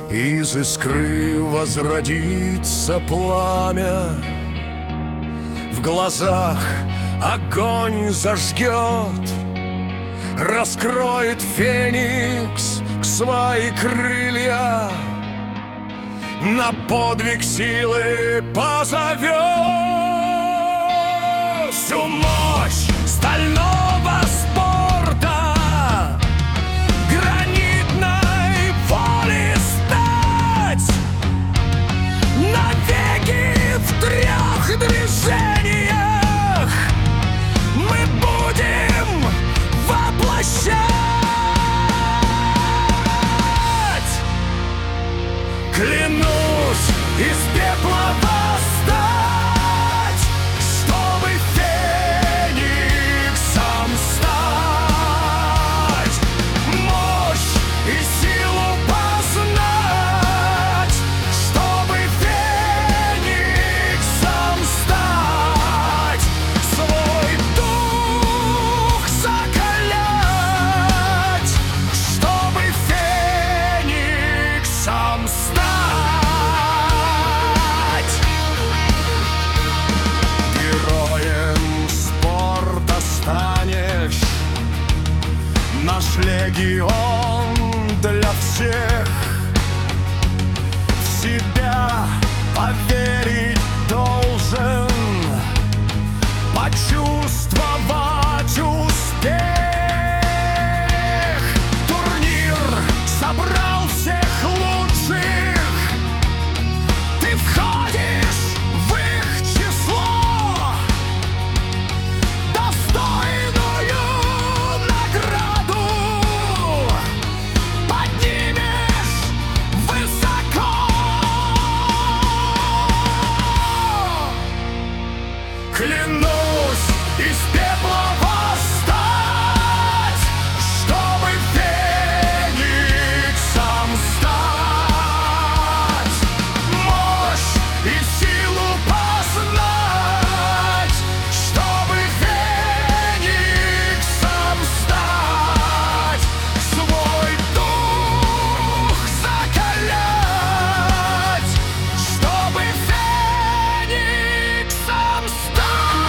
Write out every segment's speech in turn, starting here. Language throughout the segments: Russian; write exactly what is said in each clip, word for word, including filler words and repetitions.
Из искры возродится пламя, в глазах огонь зажгет, раскроет феникс свои крылья, на подвиг силы позовет всю мощь стального спорта, гранитной воли стать, навеки в трех движениях мы будем воплощать. Клянусь из пепла восстать, чтобы фениксом стать, мощь и силу познать, чтобы фениксом стать, свой дух закалять, чтобы фениксом стать. Наш легион для всех, в себя поверить должен, почувствовать успех. Турнир собрал всех лучших, ты входишь в их число, достойную награду поднимешь высоко. Клянусь из пепла восстать, чтобы фениксом стать, мощь и силу познать, чтобы фениксом стать, свой дух закалять, чтобы фениксом стать.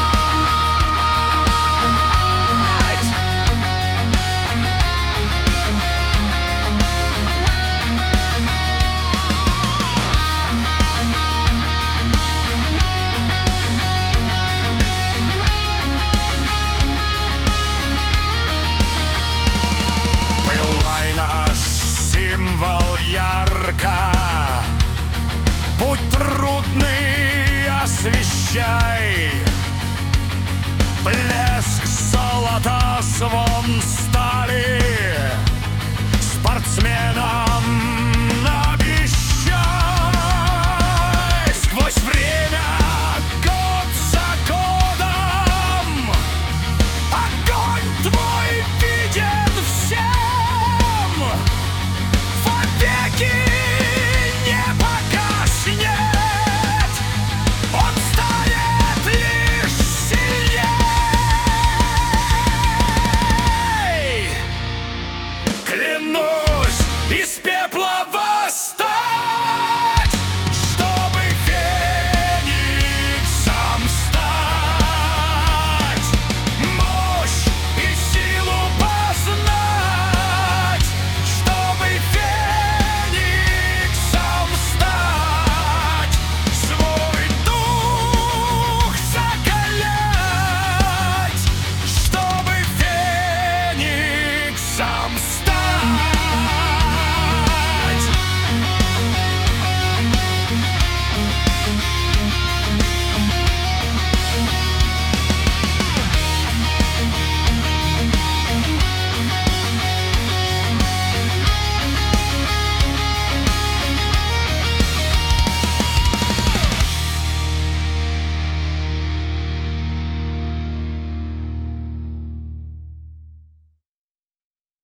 Пылай наш символ ярко, путь трудный освещай, блеск золота, звон стали, спортсменам